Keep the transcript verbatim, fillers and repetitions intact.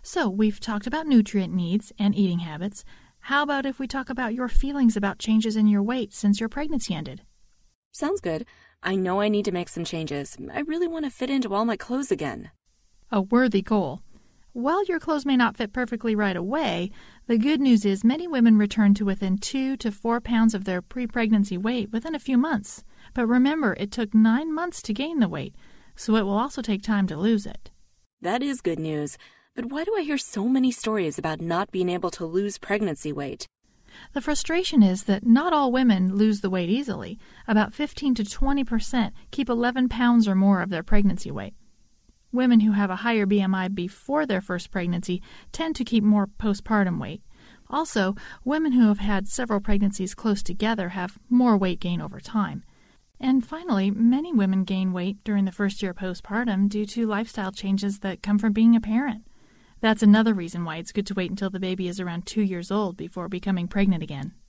So we've talked about nutrient needs and eating habits. How about if we talk about your feelings about changes in your weight since your pregnancy ended? Sounds good. I know I need to make some changes. I really want to fit into all my clothes again. A worthy goal. While your clothes may not fit perfectly right away, the good news is many women return to within two to four pounds of their pre-pregnancy weight within a few months. But remember, it took nine months to gain the weight, so it will also take time to lose it. That is good news. But why do I hear so many stories about not being able to lose pregnancy weight? The frustration is that not all women lose the weight easily. About fifteen to twenty percent keep eleven pounds or more of their pregnancy weight. Women who have a higher B M I before their first pregnancy tend to keep more postpartum weight. Also, women who have had several pregnancies close together have more weight gain over time. And finally, many women gain weight during the first year postpartum due to lifestyle changes that come from being a parent. That's another reason why it's good to wait until the baby is around two years old before becoming pregnant again.